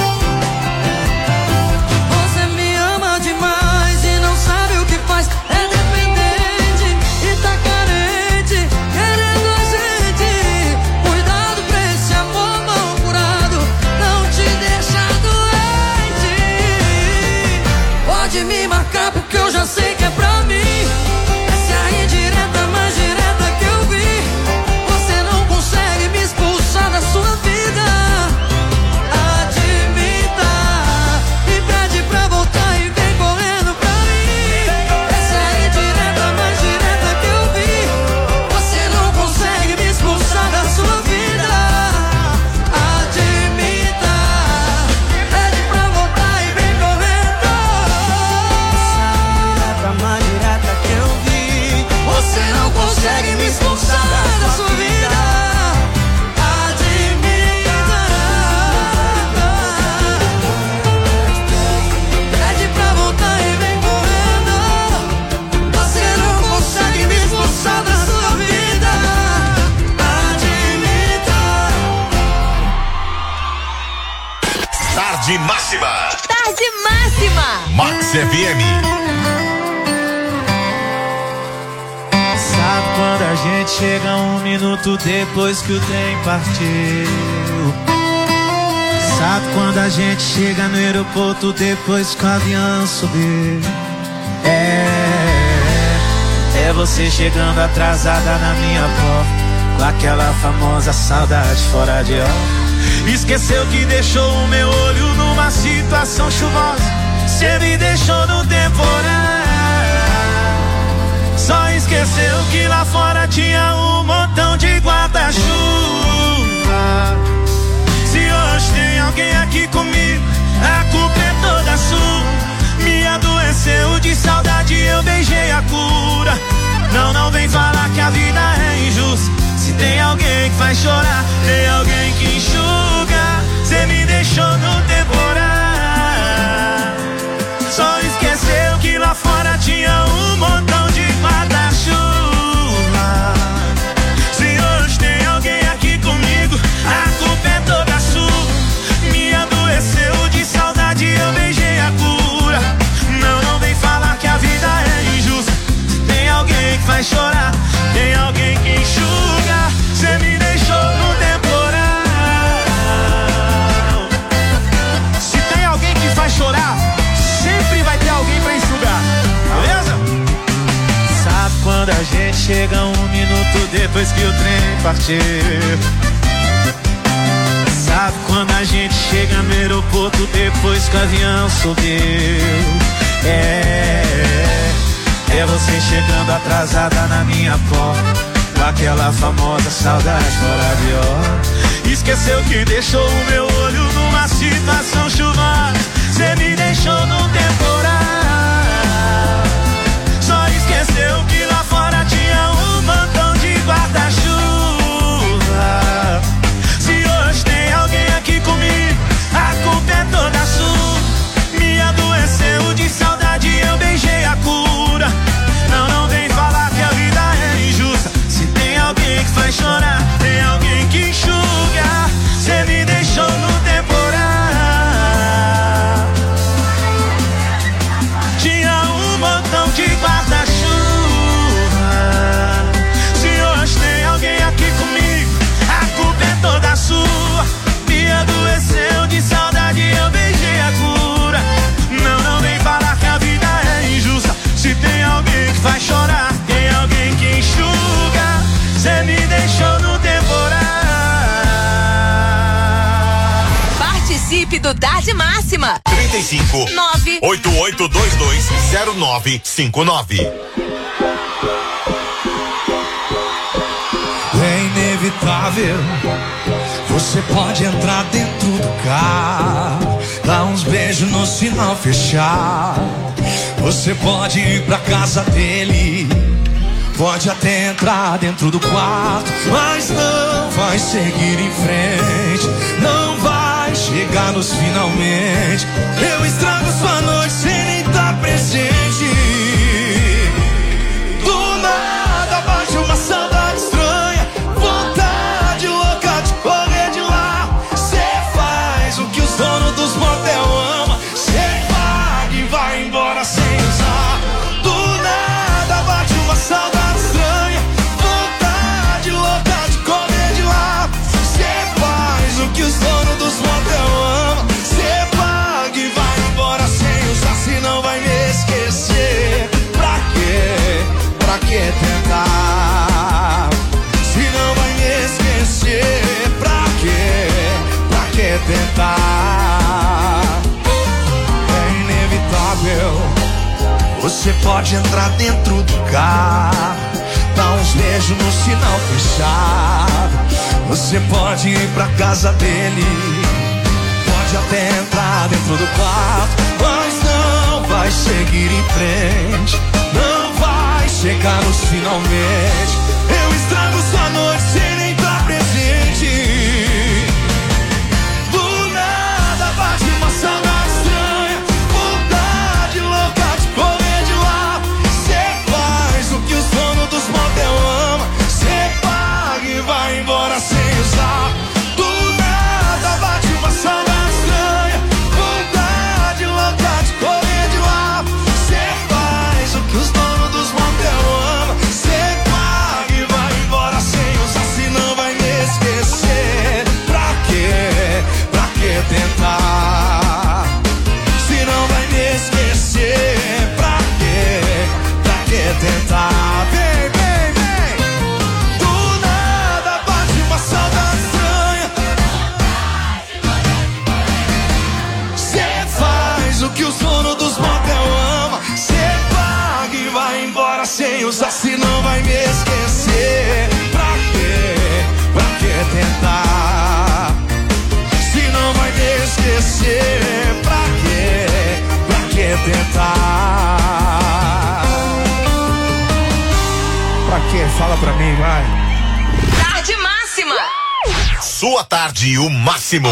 Você me ama demais e não sabe o que faz. É dependente e tá carente, querendo a gente. Cuidado pra esse amor mal curado não te deixa doente. Pode me marcar porque eu já sei que é pra mim. Essa é a indireta mais direta que eu vi. Você não consegue me expulsar da sua vida. Admita e pede pra voltar e vem correndo pra mim. Essa é a indireta mais direta que eu vi. Você não consegue me expulsar da sua vida. Admita, pede pra voltar e vem correndo. indireta mais direta que eu vi. Você não consegue me expulsar da sua vida. Admita, pede pra voltar e vem correndo. Você não consegue me expulsar da sua vida. Admita. Tarde Máxima. Tarde Máxima. Max FM. Sabe quando a gente chega 1 minuto depois que o trem partiu? Sabe quando a gente chega no aeroporto depois que o avião subiu? É você chegando atrasada na minha porta, com aquela famosa saudade fora de hora. Esqueceu que deixou o meu olho numa situação chuvosa. Cê me deixou no temporal. Só esqueceu que lá fora tinha um montão de guarda-chuva. Se hoje tem alguém aqui comigo, a culpa é toda sua. Me adoeceu de saudade, eu beijei a cura. Não vem falar que a vida é injusta. Se tem alguém que faz chorar, tem alguém que enxuga. Cê me deixou no temporal. Só esqueceu que lá fora tinha um montão de guarda-chuva. Se hoje tem alguém aqui comigo, a culpa é toda sua. Me adoeceu de saudade, eu beijei a cura. Não vem falar que a vida é injusta. Se tem alguém que faz chorar, tem alguém que enxuga. Cê me deixou no temporal. Se tem alguém que faz chorar, sempre vai ter alguém pra enxugar, beleza? Sabe quando a gente chega 1 minuto depois que o trem partiu? Sabe quando a gente chega no aeroporto depois que o avião subiu? É você chegando atrasada na minha porta, com aquela famosa saudade fora de hora. Esqueceu que deixou o meu olho numa situação chuvosa. Cê me deixou no temporal. Só esqueceu que lá fora tinha um montão de guarda-chuva. Se hoje tem alguém aqui comigo, a culpa é toda sua. Me adoeceu de saudade, eu beijei a cura. Não vem falar que a vida é injusta. Se tem alguém que faz chorar, tem alguém que enxuga. Cê me deixou no temporal. Tarde Máxima. 35 988220959. É inevitável. Você pode entrar dentro do carro, dar uns beijos no sinal fechar. Você pode ir pra casa dele, pode até entrar dentro do quarto, mas não vai seguir em frente, não vai chegar nos finalmente. Eu estrago sua noite sem nem estar presente. Do nada bate uma saudade estranha, vontade louca de correr de lá. Cê faz o que os donos dos motel amam, cê paga e vai embora sem usar. Do nada bate uma saudade estranha, vontade louca de correr de lá. Cê faz o que os donos dos motel amam, cê paga e vai embora sem usar. Se não vai me esquecer, pra quê? Pra que tentar? Se não vai me esquecer, pra quê? Pra que tentar? É inevitável. Você pode entrar dentro do carro, dar uns beijos no sinal fechado. Você pode ir pra casa dele, pode até entrar dentro do quarto, mas não vai seguir em frente, não vai chegar nos finalmente. Eu estrago sua noite sem nem estar presente. Do nada bate uma saudade estranha, vontade louca de correr de lá. Cê faz o que os donos dos motel amam, cê paga e vai embora sem usar. Do nada bate uma saudade estranha, vontade louca de correr de lá. Cê faz o que os donos dos motel amam, cê paga e vai embora sem usar. Se não vai me esquecer, pra quê? Pra que tentar? Se não vai me esquecer, pra quê? Pra que tentar? Vem, vem, vem. Do nada bate uma saudade estranha, cê faz o que os donos dos motel amam, cê paga e vai embora sem usar. Se não vai me esquecer, pra quê? Pra que tentar? Se não vai me esquecer, pra quê? Pra que tentar? Pra quê? Fala pra mim, vai. Tarde Máxima. Sua tarde, o máximo.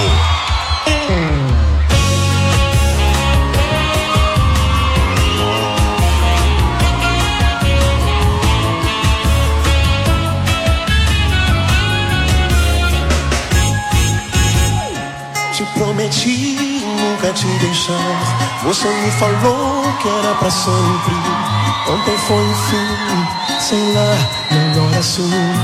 Te prometi nunca te deixar, você me falou que era pra sempre. Ontem foi o fim, sei lá, melhor assim.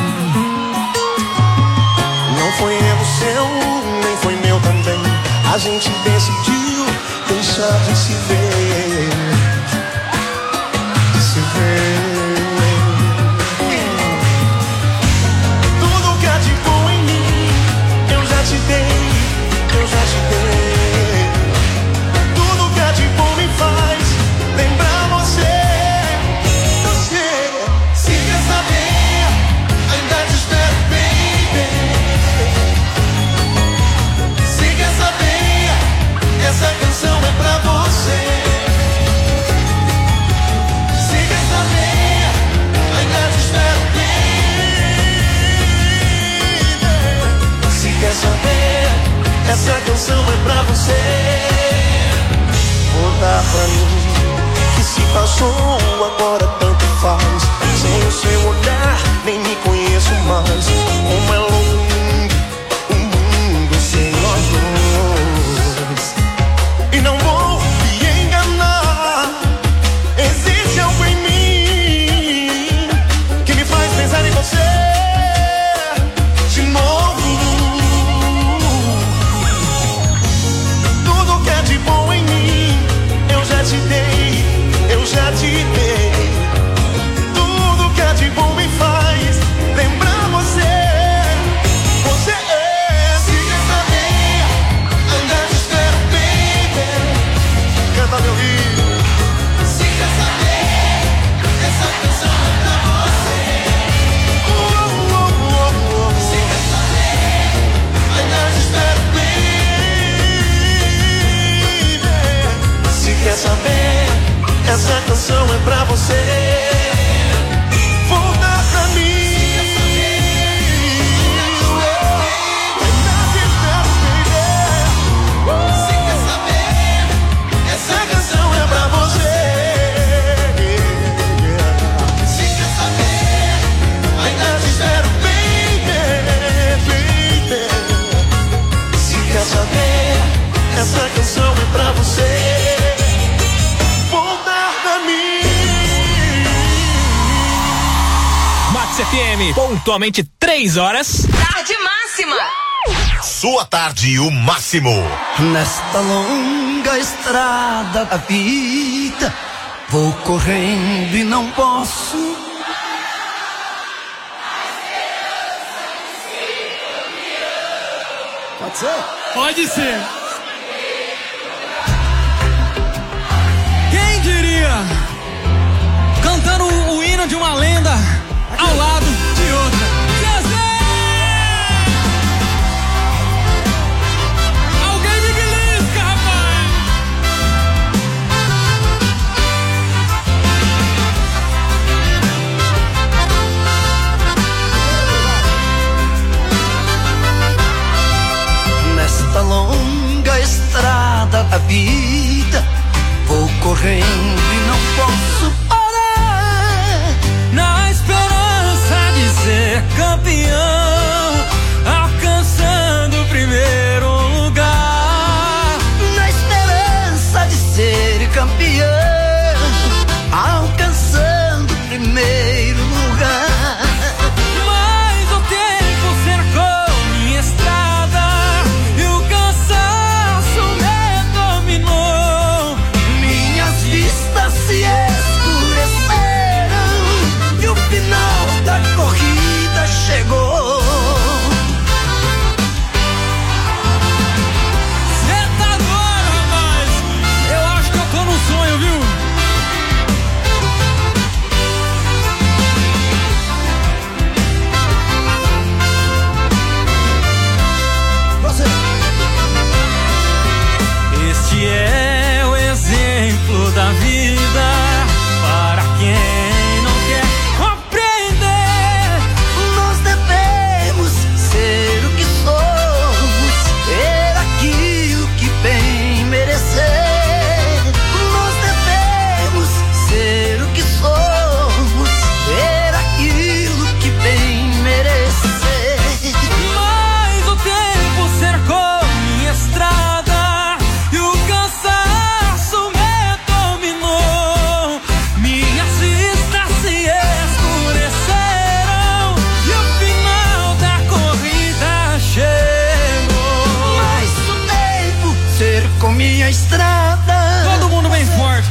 Não foi erro seu, nem foi meu também. A gente decidiu deixar de se ver, de se ver. Tudo que há de bom em mim, eu já te dei, eu já te dei. Tudo que há de bom me faz lembrar você. Você, se quer saber, ainda te espero, baby. Se quer saber, essa canção é pra você. Se quer saber, ainda te espero, baby. Se quer saber, essa canção é pra você. Conta pra mim que se passou, agora tanto faz. Sem o seu olhar, nem me conheço mais. Como é longe o mundo sem nós dois. E não vou me enganar, existe algo em mim que me faz pensar em você de novo. Tudo que é de bom em mim, eu já te dei, eu já te dei. Tudo que é de bom me faz lembrar você. Você é, se quer saber, ainda te espero. saber, essa canção é pra você. Voltar pra mim. Se quer saber, essa canção é pra você. Se quer saber, ainda te espero, baby, baby. Se quer saber, essa canção é pra você. Voltar pra mim. Max FM, pontualmente 3 horas. Tarde máxima. Sua tarde, o máximo. Nesta longa estrada da vida, vou correndo e não posso. Pode ser? Pode ser. Quem diria? Cantando o hino de uma lenda ao lado de outra. Zezé! Alguém me belisca, rapaz! Nesta longa estrada da vida, vou correndo e não posso parar. Na esperança de ser campeão, alcançando o primeiro lugar. Na esperança de ser campeão, alcançando o primeiro lugar. Mas o tempo cercou minha estrada e o cansaço me dominou. Minhas vistas se escureceram e o final da corrida chegou. Cê tá doido, rapaz? Eu acho que eu tô num sonho, viu? Você. Este é o exemplo da vida para quem não quer compreender. Nós devemos ser o que somos, ter aquilo que bem merecer. Nós devemos ser o que somos, ter aquilo que bem merecer. Mas o tempo cercou minha estrada e o cansaço me dominou. Minhas vistas se escureceram e o final da corrida chegou. Mas o tempo cercou minha estrada. Todo mundo bem forte.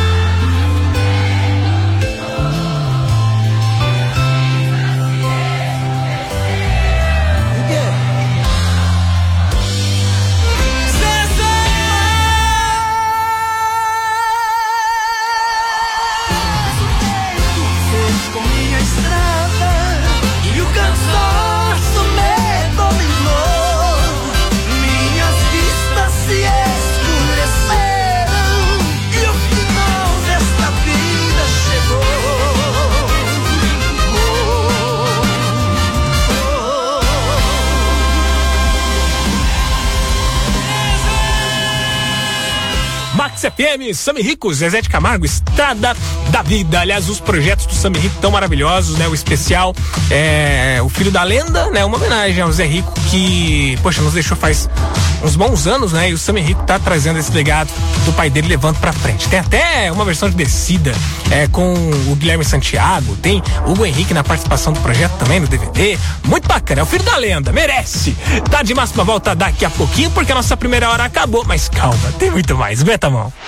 Cercou minha estrada e o cansaço me dominou. Minhas vistas se escureceram e o final desta vida chegou. Max FM, Sami Rico, Zezé de Camargo, Estrada da Vida. Aliás, os projetos do Sami Rico tão maravilhosos, né? O especial é o Filho da Lenda, né? Uma homenagem ao Zé Rico que, poxa, nos deixou faz uns bons anos, né? E o Sami Rico tá trazendo esse legado do pai dele levando pra frente. Tem até uma versão de Descida com o Guilherme Santiago, tem o Hugo Henrique na participação do projeto também no DVD. Muito bacana, é o Filho da Lenda, merece. Tá de máxima volta daqui a pouquinho, porque a nossa primeira hora acabou, mas calma, tem muito mais. Aguenta a mão.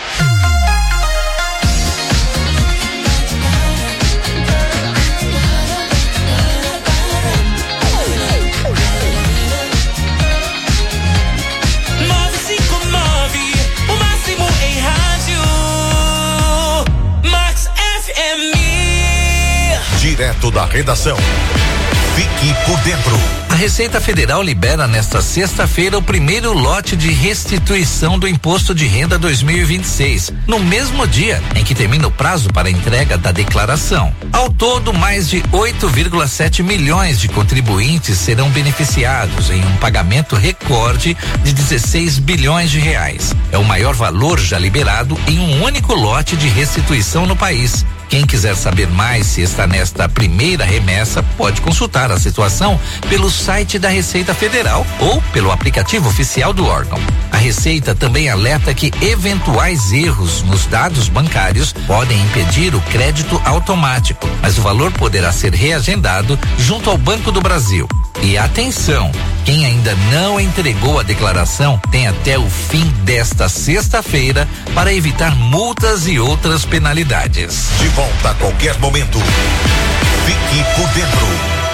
Direto da redação. Fique por dentro. A Receita Federal libera nesta sexta-feira o primeiro lote de restituição do Imposto de Renda 2026, no mesmo dia em que termina o prazo para a entrega da declaração. Ao todo, mais de 8,7 milhões de contribuintes serão beneficiados em um pagamento recorde de 16 bilhões de reais. É o maior valor já liberado em um único lote de restituição no país. Quem quiser saber mais se está nesta primeira remessa, pode consultar a situação pelo site da Receita Federal ou pelo aplicativo oficial do órgão. A Receita também alerta que eventuais erros nos dados bancários podem impedir o crédito automático, mas o valor poderá ser reagendado junto ao Banco do Brasil. E atenção, quem ainda não entregou a declaração tem até o fim desta sexta-feira para evitar multas e outras penalidades. De volta a qualquer momento. Fique por dentro.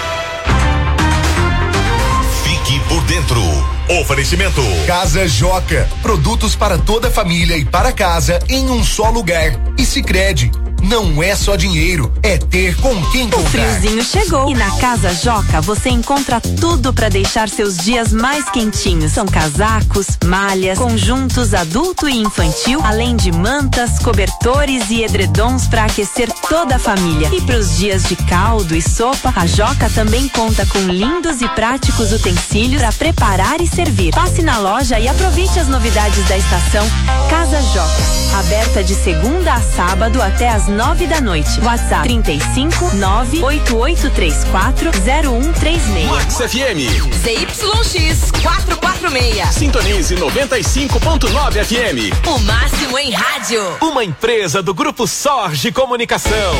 Fique por dentro. Oferecimento. Casa Joca. Produtos para toda a família e para casa em um só lugar. E Sicredi. Não é só dinheiro, é ter com quem comprar. O friozinho chegou e na Casa Joca você encontra tudo para deixar seus dias mais quentinhos. São casacos, malhas, conjuntos adulto e infantil, além de mantas, cobertores e edredons para aquecer toda a família. E para os dias de caldo e sopa, a Joca também conta com lindos e práticos utensílios para preparar e servir. Passe na loja e aproveite as novidades da estação. Casa Joca, aberta de segunda a sábado até às 9 da noite. WhatsApp 35 98834 0136. Max FM. ZYX 446. Sintonize 95.9 FM. O máximo em rádio. Uma empresa do Grupo Sorge Comunicação.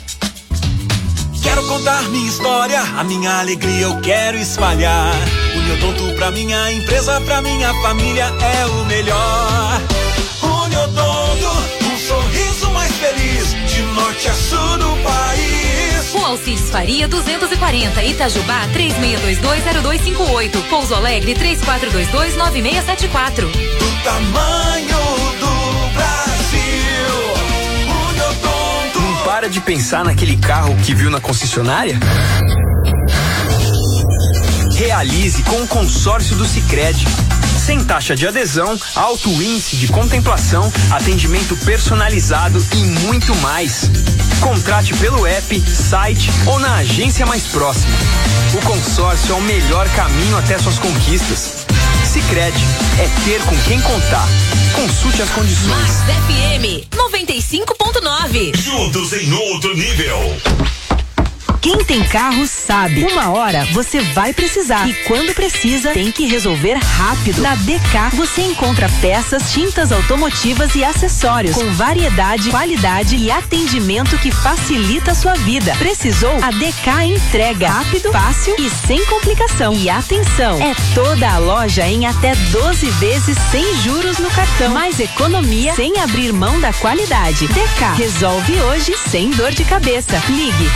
Quero contar minha história, a minha alegria eu quero espalhar. Uniodonto pra minha empresa, pra minha família é o melhor. Uniodonto, um sorriso mais feliz, de norte a sul do país. O Alcides Faria 240, Itajubá 36220258, Pouso Alegre 34229674. Do tamanho do Brasil, Uniodonto. Não para de pensar naquele carro que viu na concessionária? Realize com o consórcio do Sicredi. Sem taxa de adesão, alto índice de contemplação, atendimento personalizado e muito mais. Contrate pelo app, site ou na agência mais próxima. O consórcio é o melhor caminho até suas conquistas. Sicredi é ter com quem contar. Consulte as condições. Max FM 95.9. Juntos em outro nível. Quem tem carro sabe, uma hora você vai precisar e quando precisa tem que resolver rápido. Na DK você encontra peças, tintas automotivas e acessórios com variedade, qualidade e atendimento que facilita a sua vida. Precisou? A DK entrega rápido, fácil e sem complicação. E atenção, é toda a loja em até 12 vezes sem juros no cartão. Mais economia sem abrir mão da qualidade. DK resolve hoje sem dor de cabeça. Ligue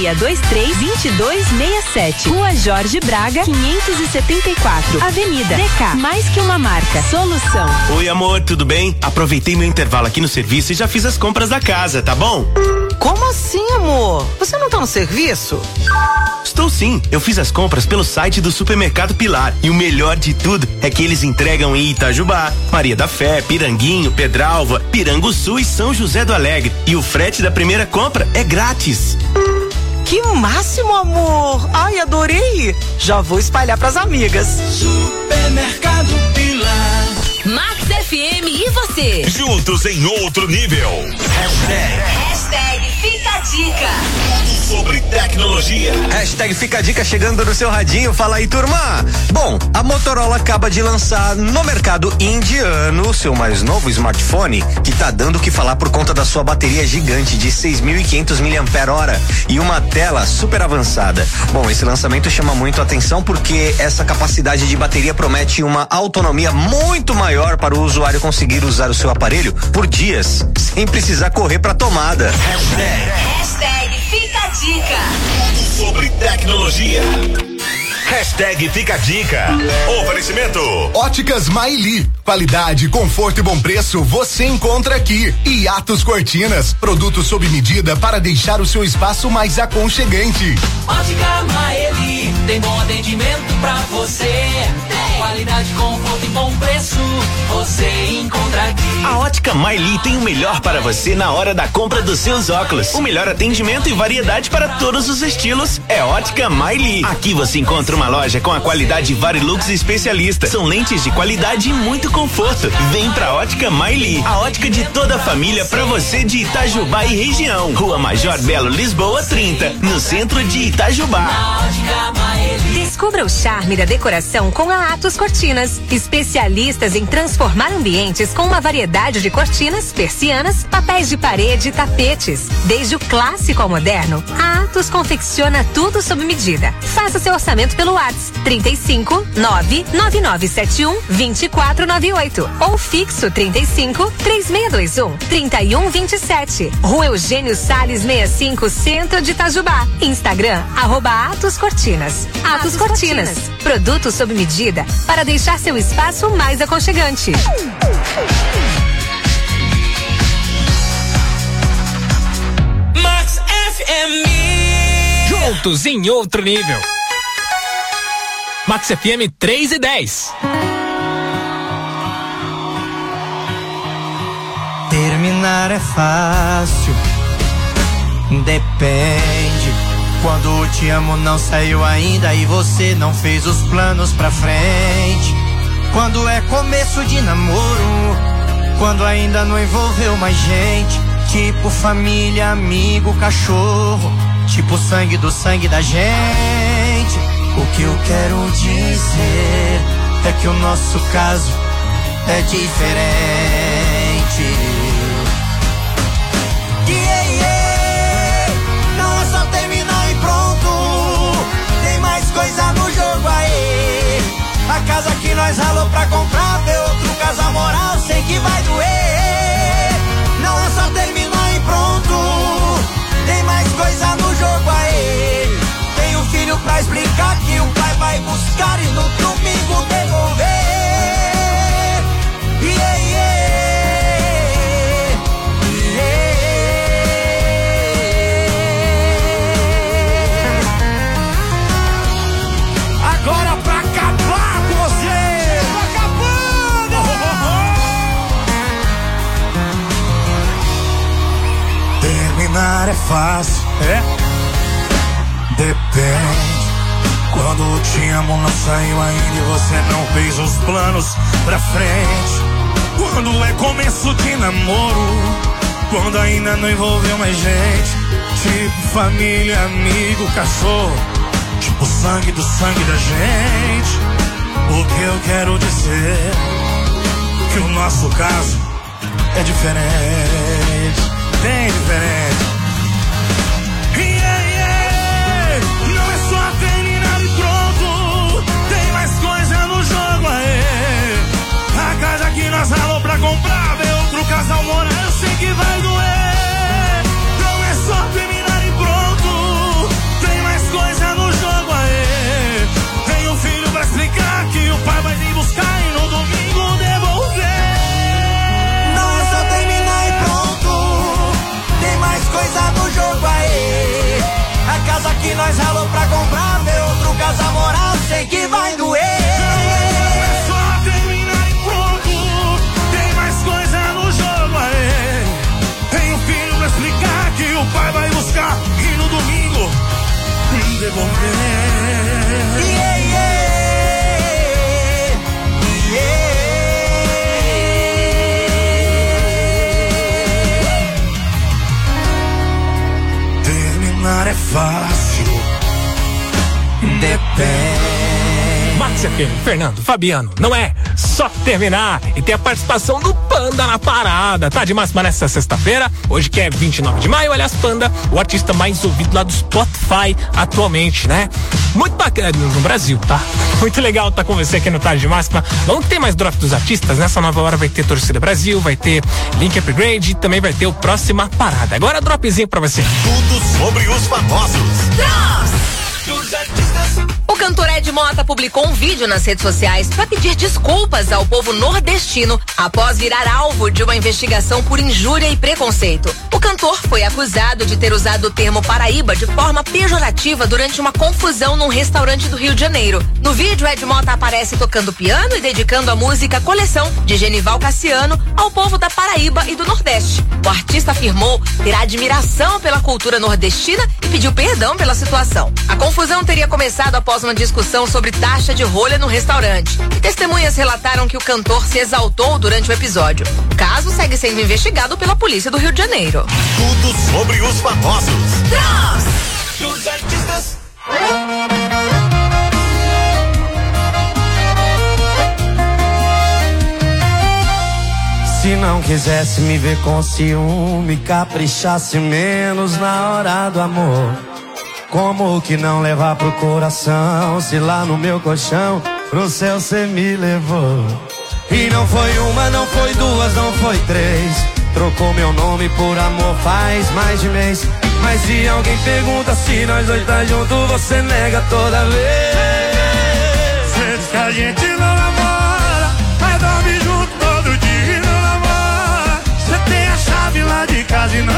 3623-2267. Rua Jorge Braga, 574. Avenida DK. Mais que uma marca. Solução. Oi, amor, tudo bem? Aproveitei meu intervalo aqui no serviço e já fiz as compras da casa, tá bom? Como assim, amor? Você não tá no serviço? Estou sim, eu fiz as compras pelo site do Supermercado Pilar e o melhor de tudo é que eles entregam em Itajubá, Maria da Fé, Piranguinho, Pedralva, Piranguçu e São José do Alegre. E o frete da primeira compra é grátis. Que máximo, amor! Ai, adorei! Já vou espalhar pras amigas. Supermercado Pilar. Max FM e você. Juntos em outro nível. Hashtag Fica a Dica. Sobre tecnologia. Hashtag Fica a Dica chegando no seu radinho. Fala aí, turma. Bom, a Motorola acaba de lançar no mercado indiano seu mais novo smartphone, que tá dando o que falar por conta da sua bateria gigante de 6.500 mAh e uma tela super avançada. Bom, esse lançamento chama muito a atenção porque essa capacidade de bateria promete uma autonomia muito maior para o usuário conseguir usar o seu aparelho por dias, sem precisar correr pra tomada. Hashtag Fica a Dica. Sobre tecnologia. Hashtag Fica a Dica. Oferecimento. Óticas Maili. Qualidade, conforto e bom preço você encontra aqui. E Atos Cortinas. Produtos sob medida para deixar o seu espaço mais aconchegante. Ótica Maeli. tem bom atendimento pra você. Qualidade, conforto e bom preço, você encontra aqui. A Ótica Maili tem o melhor para você na hora da compra dos seus óculos. O melhor atendimento e variedade para todos os estilos é Ótica Maili. Aqui você encontra uma loja com a qualidade Varilux especialista. São lentes de qualidade e muito conforto. Vem pra Ótica Maili, a ótica de toda a família pra você de Itajubá e região. Rua Major Belo, Lisboa 30, no centro de Itajubá. Descubra o charme da decoração com a Atos Cortinas, especialistas em transformar ambientes com uma variedade de cortinas, persianas, papéis de parede e tapetes. Desde o clássico ao moderno, a Atos confecciona tudo sob medida. Faça seu orçamento pelo WhatsApp 35 99971 2498 ou fixo 35 3621 3127. Rua Eugênio Salles 65, centro de Itajubá. Instagram @Atos Cortinas. Atos Cortinas, produtos sob medida para deixar seu espaço mais aconchegante. Max FM. Juntos em outro nível. Max FM 3:10. Terminar é fácil, depende. Quando o te amo não saiu ainda e você não fez os planos pra frente. Quando é começo de namoro, quando ainda não envolveu mais gente. Tipo família, amigo, cachorro, tipo sangue do sangue da gente. O que eu quero dizer é que o nosso caso é diferente. Não é só terminar e pronto, tem mais coisa no jogo aí. A casa que nós ralou pra comprar, ver outro casal moral, sei que vai doer. Não é só terminar e pronto, tem mais coisa no jogo aí. Tem um filho pra explicar que o pai vai buscar e no domingo devolver. Agora pra acabar com você, acabando. Terminar é fácil, depende. Quando o te amo não saiu ainda e você não fez os planos pra frente. Quando é começo de namoro, quando ainda não envolveu mais gente. Tipo família, amigo, cachorro, tipo sangue do sangue da gente. O que eu quero dizer que o nosso caso é diferente, bem diferente. Não é só terminar e pronto, tem mais coisa no jogo aí. A casa que nós ralou pra comprar, ver outro casal morar, eu sei que vai doer. Não é só terminar e pronto, tem mais coisa no jogo aí. Tem um filho pra explicar que o pai vai vir buscar e no domingo devolver. Não é só terminar e pronto, tem mais coisa no jogo aí. A casa que nós ralou pra comprar, ver outro casal morar, sei que vai doer. Não é só terminar e pronto, tem mais coisa no jogo aí. Tem um filho pra explicar que o pai vai buscar e no domingo devolver. Terminar é fácil, depende. Max FM, Fernando, Fabiano, não é só terminar. E tem a participação do Panda na parada. Tá de máxima nessa sexta-feira, hoje que é 29 de maio. Aliás, Panda, o artista mais ouvido lá do Spotify atualmente, né? Muito bacana no Brasil, tá? Muito legal estar com você aqui no Tarde de Máxima. Vamos ter mais drop dos artistas. Nessa nova hora vai ter Torcida Brasil, vai ter Link Upgrade e também vai ter o Próxima Parada. Agora dropzinho pra você. Tudo sobre os famosos. O cantor Ed Mota publicou um vídeo nas redes sociais para pedir desculpas ao povo nordestino após virar alvo de uma investigação por injúria e preconceito. O cantor foi acusado de ter usado o termo Paraíba de forma pejorativa durante uma confusão num restaurante do Rio de Janeiro. No vídeo, Ed Mota aparece tocando piano e dedicando a música Coleção, de Genival Cassiano, ao povo da Paraíba e do Nordeste. O artista afirmou ter admiração pela cultura nordestina e pediu perdão pela situação. A confusão teria começado após uma discussão sobre taxa de rolha no restaurante. E testemunhas relataram que o cantor se exaltou durante o episódio. O caso segue sendo investigado pela polícia do Rio de Janeiro. Tudo sobre os famosos. Dos artistas. Se não quisesse me ver com ciúme, caprichasse menos na hora do amor. Como que não levar pro coração, se lá no meu colchão pro céu cê me levou? E não foi uma, não foi duas, não foi três. Trocou meu nome por amor faz mais de mês. Mas se alguém pergunta se nós dois tá junto, você nega toda vez. Você diz que a gente não namora,